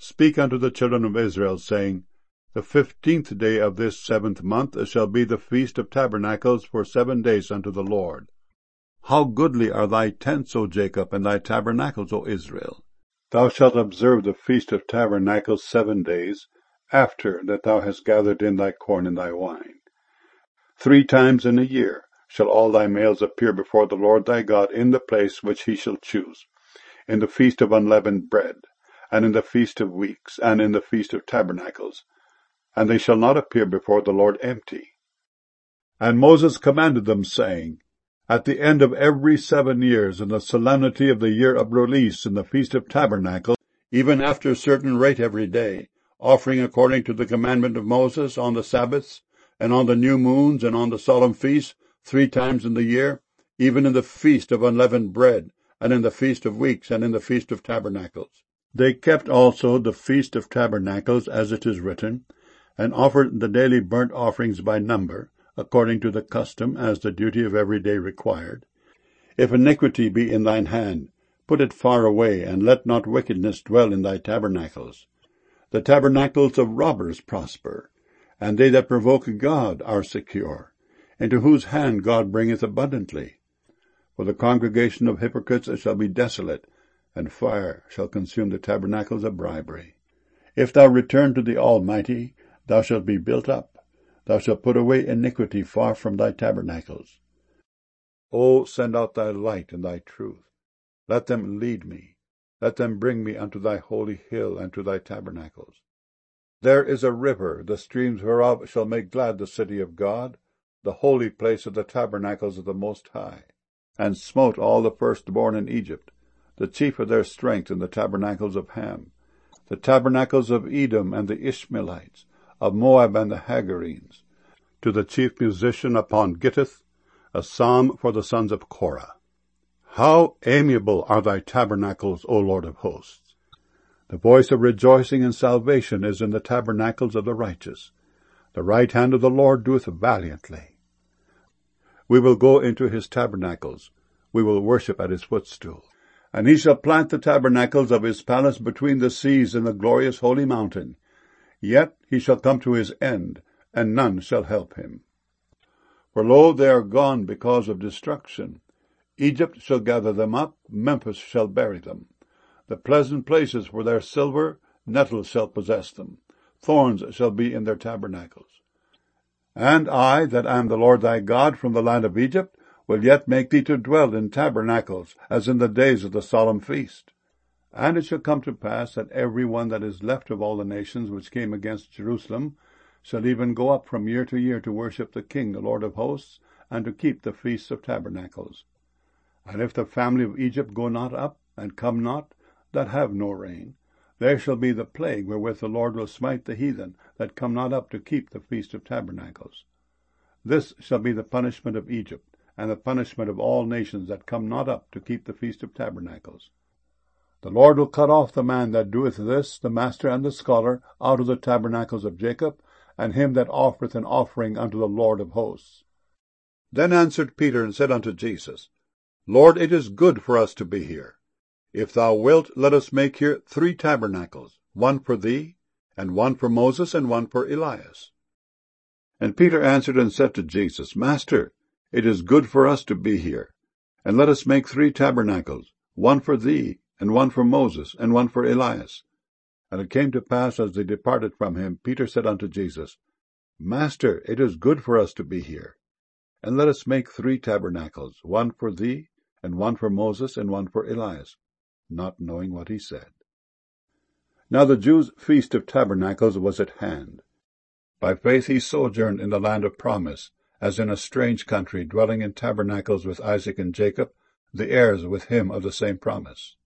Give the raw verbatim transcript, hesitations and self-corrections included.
Speak unto the children of Israel, saying, The fifteenth day of this seventh month shall be the feast of tabernacles for seven days unto the Lord. How goodly are thy tents, O Jacob, and thy tabernacles, O Israel! Thou shalt observe the feast of tabernacles seven days, after that thou hast gathered in thy corn and thy wine. Three times in a year shall all thy males appear before the Lord thy God in the place which he shall choose, in the feast of unleavened bread, and in the feast of weeks, and in the feast of tabernacles, and they shall not appear before the Lord empty. And Moses commanded them, saying, At the end of every seven years, in the solemnity of the year of release, in the feast of tabernacles, even after a certain rate every day, offering according to the commandment of Moses on the Sabbaths, and on the new moons, and on the solemn feasts, three times in the year, even in the feast of unleavened bread, and in the feast of weeks, and in the feast of tabernacles. They kept also the feast of tabernacles, as it is written, and offered the daily burnt offerings by number, according to the custom, as the duty of every day required. If iniquity be in thine hand, put it far away, and let not wickedness dwell in thy tabernacles. The tabernacles of robbers prosper, and they that provoke God are secure, into whose hand God bringeth abundantly. For the congregation of hypocrites shall be desolate, and fire shall consume the tabernacles of bribery. If thou return to the Almighty, thou shalt be built up. Thou shalt put away iniquity far from thy tabernacles. O send out thy light and thy truth. Let them lead me. Let them bring me unto thy holy hill and to thy tabernacles. There is a river, the streams whereof shall make glad the city of God, the holy place of the tabernacles of the Most High, and smote all the firstborn in Egypt, the chief of their strength in the tabernacles of Ham, the tabernacles of Edom and the Ishmaelites, of Moab and the Hagarenes, to the chief musician upon Gittith, a psalm for the sons of Korah. How amiable are thy tabernacles, O Lord of hosts! The voice of rejoicing and salvation is in the tabernacles of the righteous. The right hand of the Lord doeth valiantly. We will go into his tabernacles. We will worship at his footstool. And he shall plant the tabernacles of his palace between the seas in the glorious holy mountain. Yet he shall come to his end, and none shall help him. For lo, they are gone because of destruction. Egypt shall gather them up, Memphis shall bury them. The pleasant places for their silver, nettles shall possess them. Thorns shall be in their tabernacles. And I, that am the Lord thy God from the land of Egypt, will yet make thee to dwell in tabernacles, as in the days of the solemn feast. And it shall come to pass that every one that is left of all the nations which came against Jerusalem shall even go up from year to year to worship the King, the Lord of hosts, and to keep the feasts of tabernacles. And if the family of Egypt go not up, and come not, that have no rain, there shall be the plague wherewith the Lord will smite the heathen that come not up to keep the feast of tabernacles. This shall be the punishment of Egypt, and the punishment of all nations that come not up to keep the feast of tabernacles. The Lord will cut off the man that doeth this, the master and the scholar, out of the tabernacles of Jacob, and him that offereth an offering unto the Lord of hosts. Then answered Peter and said unto Jesus, Lord, it is good for us to be here. If thou wilt, let us make here three tabernacles, one for thee, and one for Moses, and one for Elias. And Peter answered and said to Jesus, Master, it is good for us to be here, and let us make three tabernacles, one for thee, and one for Moses, and one for Elias. And it came to pass, as they departed from him, Peter said unto Jesus, Master, it is good for us to be here, and let us make three tabernacles, one for thee, and one for Moses, and one for Elias, not knowing what he said. Now the Jews' feast of tabernacles was at hand. By faith he sojourned in the land of promise, as in a strange country, dwelling in tabernacles with Isaac and Jacob, the heirs with him of the same promise.